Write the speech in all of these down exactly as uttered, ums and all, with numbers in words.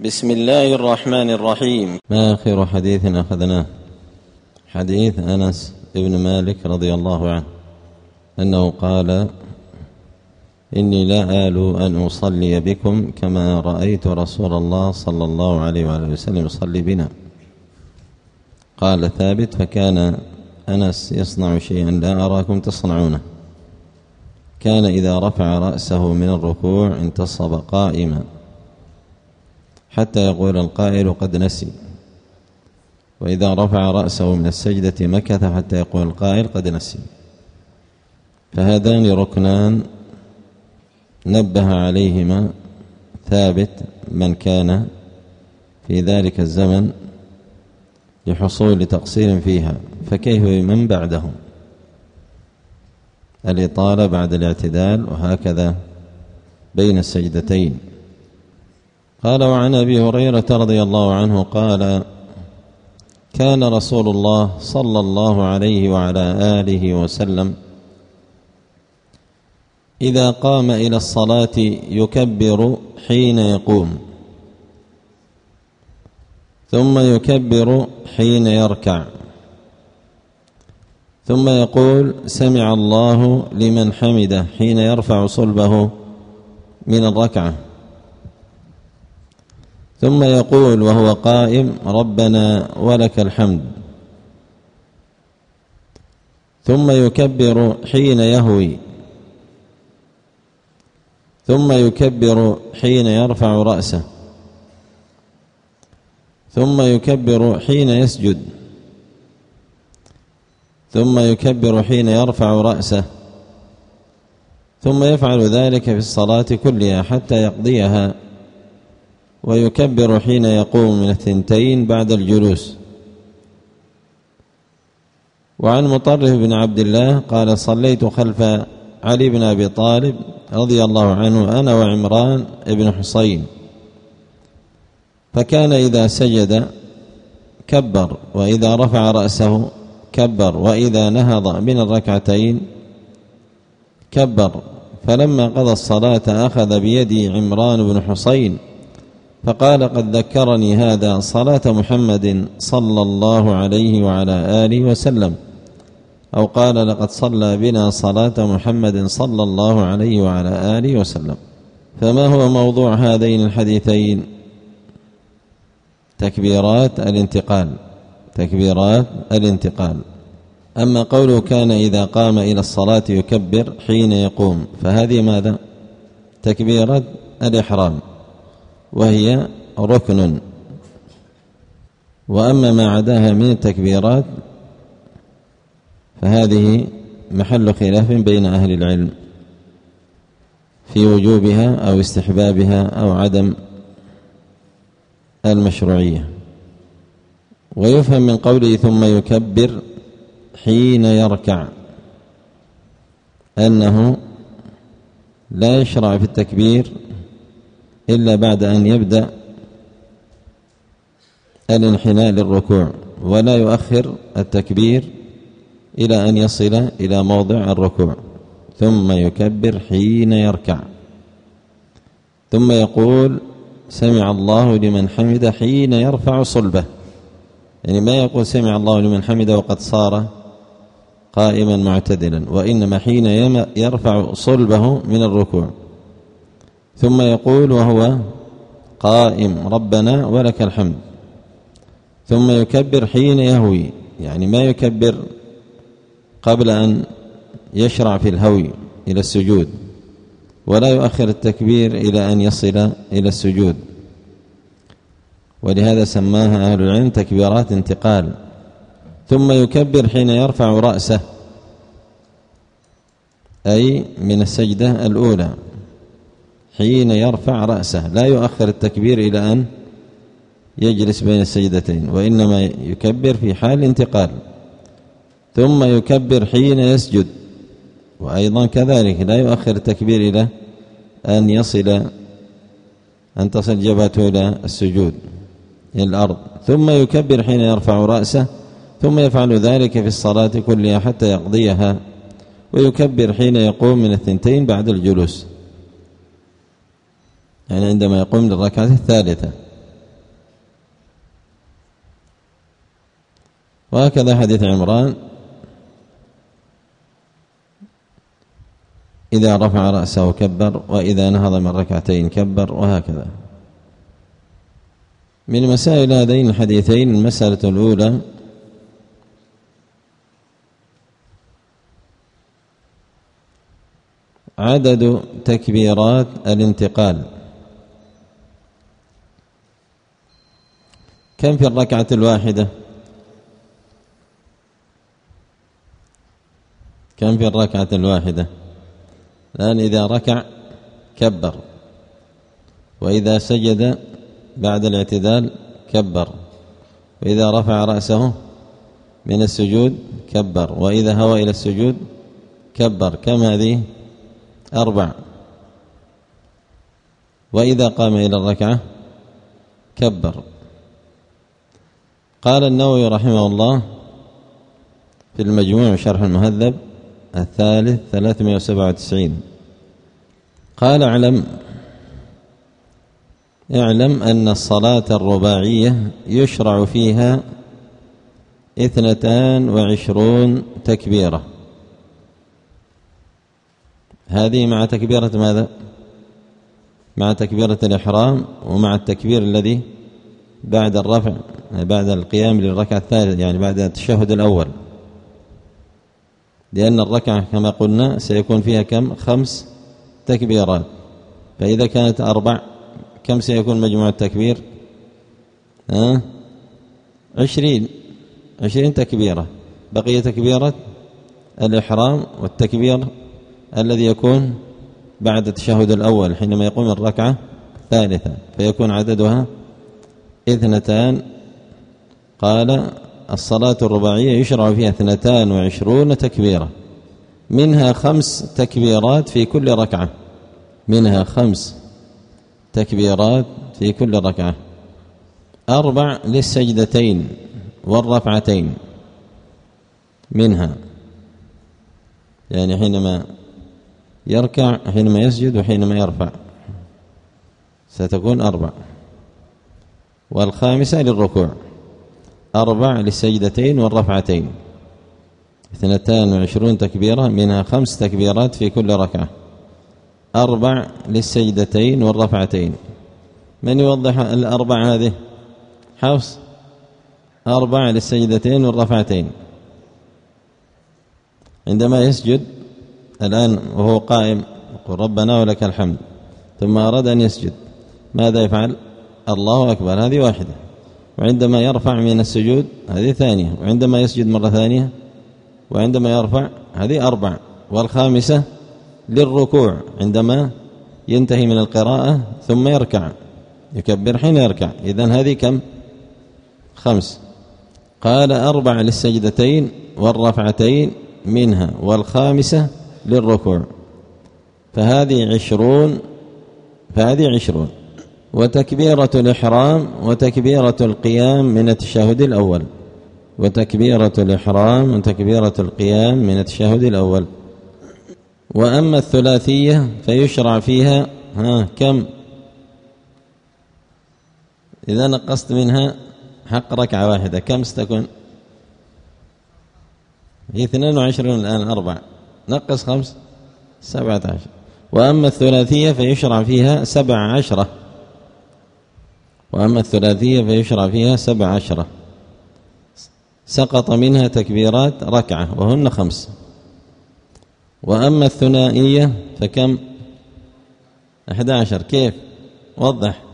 بسم الله الرحمن الرحيم. ما آخر حديث أخذناه؟ حديث أنس بن مالك رضي الله عنه أنه قال: إني لا آل أن أصلي بكم كما رأيت رسول الله صلى الله عليه وآله وسلم يصلي بنا. قال ثابت: فكان أنس يصنع شيئا لا أراكم تصنعونه، كان إذا رفع رأسه من الركوع انتصب قائما حتى يقول القائل قد نسي، وإذا رفع رأسه من السجدة مكث حتى يقول القائل قد نسي. فهذان ركنان نبه عليهما ثابت من كان في ذلك الزمن لحصول تقصير فيها، فكيف بمن بعدهم؟ الإطالة بعد الاعتدال وهكذا بين السجدتين. قال: وعن أبي هريرة رضي الله عنه قال: كان رسول الله صلى الله عليه وعلى آله وسلم إذا قام إلى الصلاة يكبر حين يقوم، ثم يكبر حين يركع، ثم يقول: سمع الله لمن حمده حين يرفع صلبه من الركعة، ثم يقول وهو قائم: ربنا ولك الحمد، ثم يكبر حين يهوي، ثم يكبر حين يرفع رأسه، ثم يكبر حين يسجد، ثم يكبر حين يرفع رأسه، ثم يفعل ذلك في الصلاة كلها حتى يقضيها، ويكبر حين يقوم من الثنتين بعد الجلوس. وعن مطرف بن عبد الله قال: صليت خلف علي بن أبي طالب رضي الله عنه أنا وعمران بن حسين، فكان إذا سجد كبر، وإذا رفع رأسه كبر، وإذا نهض من الركعتين كبر. فلما قضى الصلاة أخذ بيدي عمران بن حسين فقال: قد ذكرني هذا صلاة محمد صلى الله عليه وعلى آله وسلم، أو قال: لقد صلى بنا صلاة محمد صلى الله عليه وعلى آله وسلم. فما هو موضوع هذين الحديثين؟ تكبيرات الانتقال، تكبيرات الانتقال. أما قوله كان إذا قام إلى الصلاة يكبر حين يقوم، فهذه ماذا؟ تكبيرة الإحرام، وهي ركن. وأما ما عداها من التكبيرات فهذه محل خلاف بين أهل العلم في وجوبها أو استحبابها أو عدم المشروعية. ويفهم من قوله ثم يكبر حين يركع أنه لا يشرع في التكبير إلا بعد أن يبدأ الانحناء للركوع، ولا يؤخر التكبير إلى أن يصل إلى موضع الركوع، ثم يكبر حين يركع، ثم يقول: سمع الله لمن حمده حين يرفع صلبه، يعني ما يقول سمع الله لمن حمده وقد صار قائما معتدلا، وإنما حين يرفع صلبه من الركوع، ثم يقول وهو قائم: ربنا ولك الحمد، ثم يكبر حين يهوي، يعني ما يكبر قبل أن يشرع في الهوي إلى السجود، ولا يؤخر التكبير إلى أن يصل إلى السجود. ولهذا سماها أهل العلم تكبيرات انتقال. ثم يكبر حين يرفع رأسه، أي من السجدة الأولى، حين يرفع رأسه، لا يؤخر التكبير إلى أن يجلس بين السجدتين، وإنما يكبر في حال الانتقال. ثم يكبر حين يسجد، وأيضا كذلك لا يؤخر التكبير إلى أن يصل أن تصل جبهته إلى السجود إلى الأرض. ثم يكبر حين يرفع رأسه، ثم يفعل ذلك في الصلاة كلها حتى يقضيها، ويكبر حين يقوم من الثنتين بعد الجلوس، يعني عندما يقوم للركعة الثالثة وهكذا حديث عمران إذا رفع رأسه كبر، وإذا نهض من ركعتين كبر، وهكذا. من مسائل هذين الحديثين المسألة الأولى عدد تكبيرات الانتقال، كم في الركعة الواحدة؟ كم في الركعة الواحدة؟ الآن إذا ركع كبر، وإذا سجد بعد الاعتدال كبر، وإذا رفع رأسه من السجود كبر، وإذا هوى إلى السجود كبر. كم هذه؟ أربع. وإذا قام إلى الركعة كبر. قال النووي رحمه الله في المجموع شرح المهذب الثالث ثلاثمائة وسبعة وتسعين، قال اعلم اعلم أن الصلاة الرباعية يشرع فيها اثنتان وعشرون تكبيرة. هذه مع تكبيرة ماذا؟ مع تكبيرة الإحرام، ومع التكبير الذي بعد الرفع بعد القيام للركعة الثالثة، يعني بعد التشهد الأول، لأن الركعة كما قلنا سيكون فيها كم؟ خمس تكبيرات. فإذا كانت أربع كم سيكون مجموع التكبير؟ ها؟ عشرين عشرين تكبيرة. بقي تكبيرة الإحرام والتكبير الذي يكون بعد التشهد الأول حينما يقوم الركعة الثالثة، فيكون عددها اثنتان. قال الصلاة الرباعية يشرع فيها اثنتان وعشرون تكبيرة، منها خمس تكبيرات في كل ركعة، منها خمس تكبيرات في كل ركعة، أربع للسجدتين والرفعتين منها، يعني حينما يركع حينما يسجد وحينما يرفع ستكون أربع، والخامسة للركوع، أربع للسجدتين والرفعتين، اثنتان وعشرون تكبيرة، منها خمس تكبيرات في كل ركعة، أربع للسجدتين والرفعتين. من يوضح الأربع هذه؟ حفص. أربع للسجدتين والرفعتين. عندما يسجد الآن وهو قائم يقول ربنا ولك الحمد، ثم أراد أن يسجد ماذا يفعل؟ الله أكبر، هذه واحدة. وعندما يرفع من السجود هذه ثانية، وعندما يسجد مرة ثانية، وعندما يرفع هذه أربع. والخامسة للركوع عندما ينتهي من القراءة ثم يركع يكبر حين يركع. إذن هذه كم؟ خمس. قال أربع للسجدتين والرفعتين منها، والخامسة للركوع، فهذه عشرون فهذه عشرون. وتكبيرة الإحرام وتكبيرة القيام من التشهد الأول، وتكبيرة الإحرام وتكبيرة القيام من التشهد الأول. وأما الثلاثية فيشرع فيها ها كم؟ إذا نقصت منها حق ركعة واحدة كم ستكون؟ هي اثنان وعشرون الآن، أربع نقص خمس سبعة عشر. وأما الثلاثية فيشرع فيها سبع عشرة وأما الثلاثية فيشرع فيها سبع عشرة، سقط منها تكبيرات ركعة وهن خمس. وأما الثنائية فكم؟ أحد عشر. كيف؟ وضح.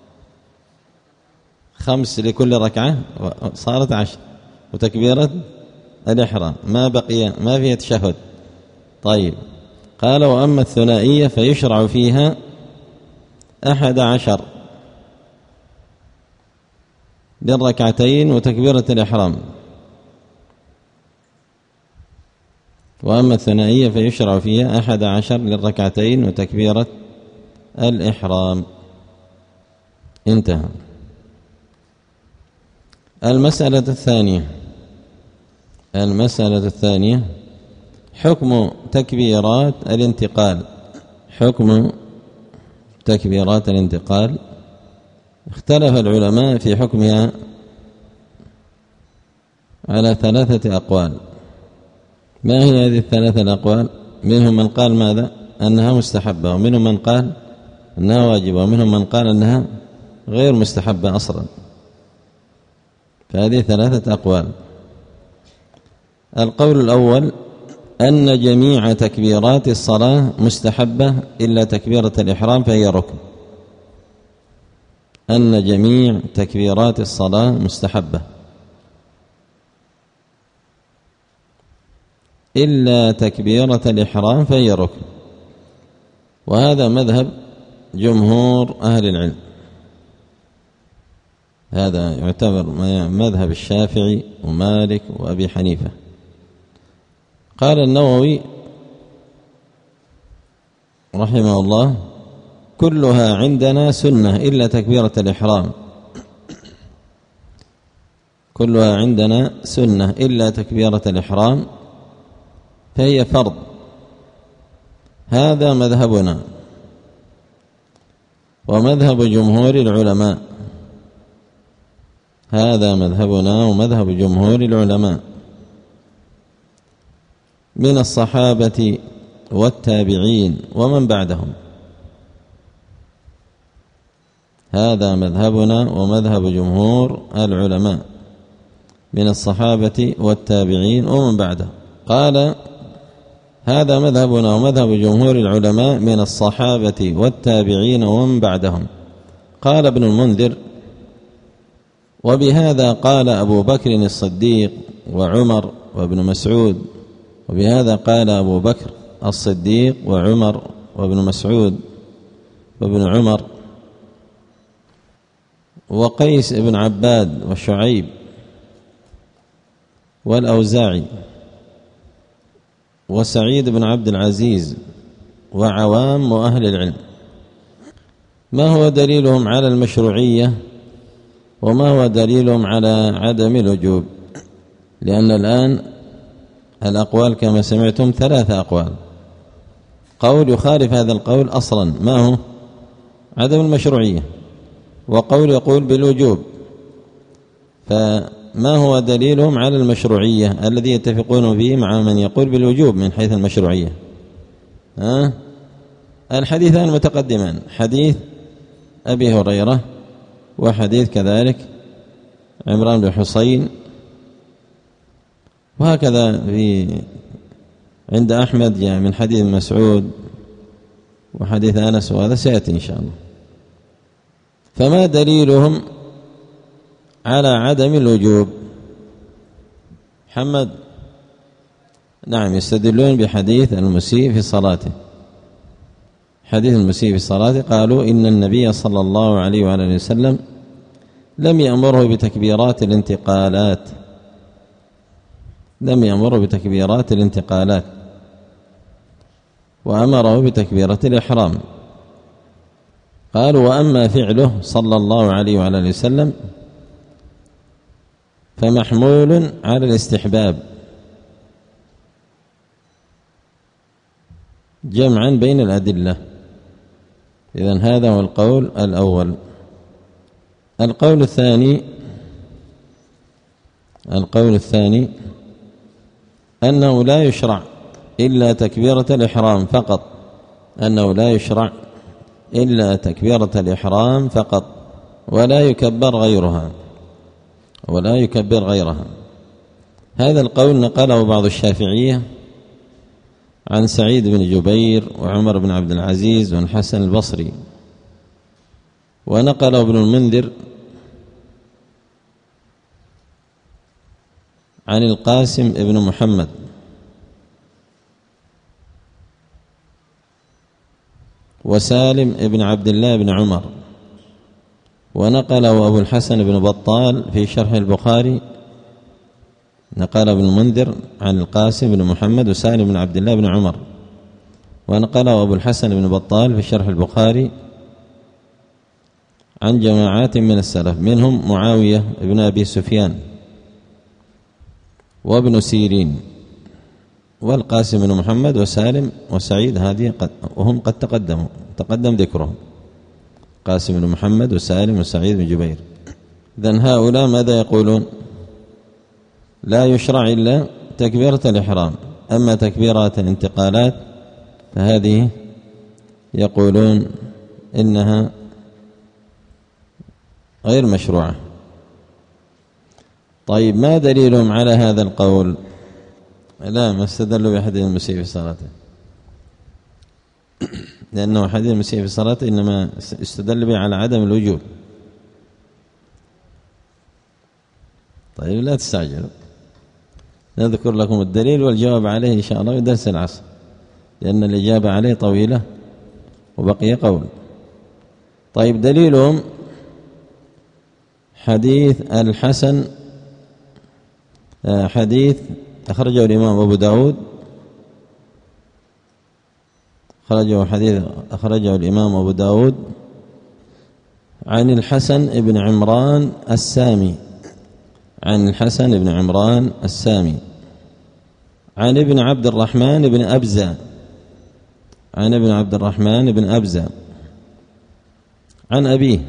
خمس لكل ركعة صارت عشر، وتكبيرة الإحرام ما بقي ما فيها تشهد. طيب، قال وأما الثنائية فيشرع فيها أحد عشر للركعتين وتكبيرة الإحرام. وأما الثنائية فيشرع فيها أحد عشر للركعتين وتكبيرة الإحرام. انتهى. المسألة الثانية المسألة الثانية حكم تكبيرات الانتقال. حكم تكبيرات الانتقال اختلف العلماء في حكمها على ثلاثة أقوال. ما هي هذه الثلاثة الأقوال؟ منهم من قال ماذا؟ أنها مستحبة، ومنهم من قال أنها واجبة، ومنهم من قال أنها غير مستحبة أصلا. فهذه ثلاثة أقوال. القول الأول أن جميع تكبيرات الصلاة مستحبة إلا تكبيرة الإحرام فهي ركن. أن جميع تكبيرات الصلاة مستحبة إلا تكبيرة الإحرام فهي ركن، وهذا مذهب جمهور أهل العلم. هذا يعتبر مذهب الشافعي ومالك وأبي حنيفة. قال النووي رحمه الله: كلها عندنا سنة إلا تكبيرة الإحرام، كلها عندنا سنة إلا تكبيرة الإحرام فهي فرض. هذا مذهبنا ومذهب جمهور العلماء، هذا مذهبنا ومذهب جمهور العلماء من الصحابة والتابعين ومن بعدهم. هذا مذهبنا ومذهب جمهور العلماء من الصحابة والتابعين ومن بعدهم. قال: هذا مذهبنا ومذهب جمهور العلماء من الصحابة والتابعين ومن بعدهم. قال ابن المنذر: وبهذا قال أبو بكر الصديق وعمر وابن مسعود، وبهذا قال أبو بكر الصديق وعمر وابن مسعود وابن عمر وقيس بن عباد وشعيب والأوزاعي وسعيد بن عبد العزيز وعوام وأهل العلم. ما هو دليلهم على المشروعية وما هو دليلهم على عدم الوجوب؟ لأن الآن الأقوال كما سمعتم ثلاثة أقوال. قول يخالف هذا القول أصلا، ما هو؟ عدم المشروعية، وقول يقول بالوجوب. فما هو دليلهم على المشروعية الذي يتفقون به مع من يقول بالوجوب من حيث المشروعية؟ ها؟ الحديثان متقدمان، حديث أبي هريرة وحديث كذلك عمران بن حسين، وهكذا في عند أحمد يعني من حديث مسعود وحديث أنس، وهذا سيأتي إن شاء الله. فما دليلهم على عدم الوجوب؟ محمد؟ نعم، يستدلون بحديث المسيء في صلاته. حديث المسيء في صلاته قالوا إن النبي صلى الله عليه وآله وسلم لم يأمره بتكبيرات الانتقالات، لم يأمره بتكبيرات الانتقالات وأمره بتكبيرة الإحرام. قالوا: وأما فعله صلى الله عليه وآله وسلم فمحمول على الاستحباب جمعا بين الأدلة. إذن هذا هو القول الأول. القول الثاني القول الثاني أنه لا يشرع إلا تكبيرة الإحرام فقط، أنه لا يشرع إلا تكبيرة الإحرام فقط، ولا يكبر غيرها ولا يكبر غيرها. هذا القول نقله بعض الشافعية عن سعيد بن جبير وعمر بن عبد العزيز والحسن البصري، ونقله ابن المنذر عن القاسم بن محمد، وسالم بن عبد الله بن عمر، ونقله أبو الحسن بن بطال في شرح البخاري، نقل ابن المنذر عن القاسم بن محمد وسالم بن عبد الله بن عمر، ونقله أبو الحسن بن بطال في شرح البخاري عن جماعات من السلف، منهم معاوية بن أبي سفيان وابن سيرين والقاسم بن محمد وسالم وسعيد، هذه قد وهم قد تقدموا تقدم ذكرهم، قاسم بن محمد وسالم وسعيد بن جبير. إذن هؤلاء ماذا يقولون؟ لا يشرع إلا تكبيرة الإحرام. أما تكبيرات الانتقالات فهذه يقولون إنها غير مشروعة. طيب ما دليلهم على هذا القول؟ لا، ما استدلوا بحديث المسيء في صلاته، لأنه حديث المسيء في صلاته إنما استدل به على عدم الوجوب. طيب لا تستعجلوا، نذكر لكم الدليل والجواب عليه إن شاء الله في درس العصر، لأن الإجابة عليه طويلة وبقي قول. طيب دليلهم حديث الحسن، حديث أخرجه الإمام أبو داود، أخرجه حديث أخرجه الإمام أبو داود عن الحسن بن عمران السامي، عن الحسن بن عمران السامي عن ابن عبد الرحمن بن أبزة، عن ابن عبد الرحمن بن أبزة عن أبيه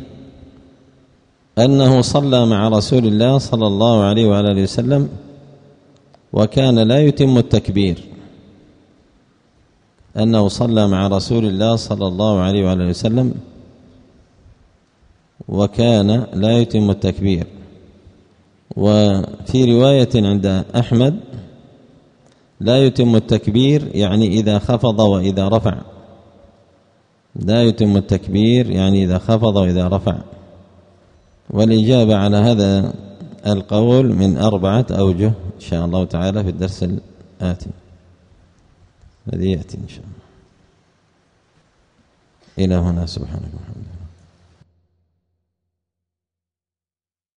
أنه صلى مع رسول الله صلى الله عليه وآله وسلم وكان لا يتم التكبير، أنه صلى مع رسول الله صلى الله عليه وآله وسلم وكان لا يتم التكبير. وفي رواية عند أحمد لا يتم التكبير يعني إذا خفض وإذا رفع، لا يتم التكبير يعني إذا خفض وإذا رفع. والإجابة على هذا القول من أربعة أوجه إن شاء الله تعالى في الدرس الآتي الذي يأتي إن شاء الله. إلى هنا، سبحانك وبحمدك.